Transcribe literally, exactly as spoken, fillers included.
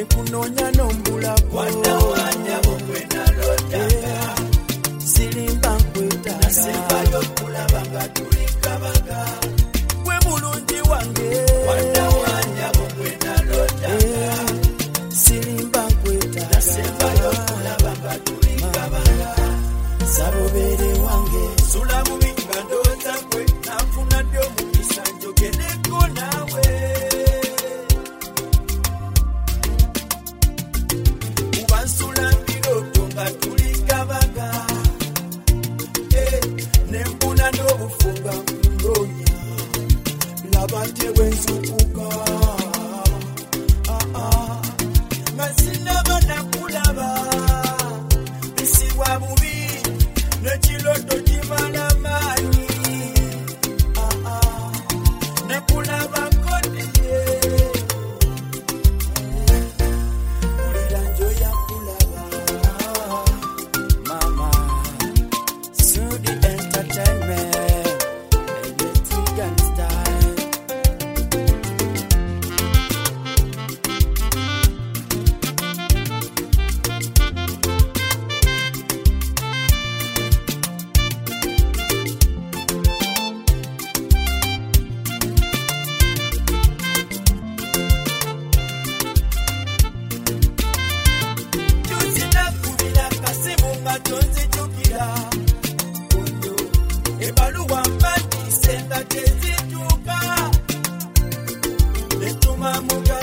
nekunonya nombula Wanda wanya bwena lotaka sirimba kweta Nasemba yokulaba nga tulika baga Gwe mulungi wange Wanda wanya bwena lotaka sirimba kweta Nasemba yokulaba nga tulika baga Sarobere wange Sula mu bingando zakwe nafuna ddyo mu kisanjo geneko nawe Ubansula mbiroto nga tulika baga Nembuna n'obufunga mpundonya Labate bwenzukuka Nga sinaba nakulaba Bisibwa bubi Nekiloto kimala maanyi Nekulaba kodiye Ulira njoya kulaba Mama Sudi Entertainment Electric Style Tuzina kubira kasimu nga tonzijukira Ondo ebaluwa mbandise nga tezituuka Netuma muga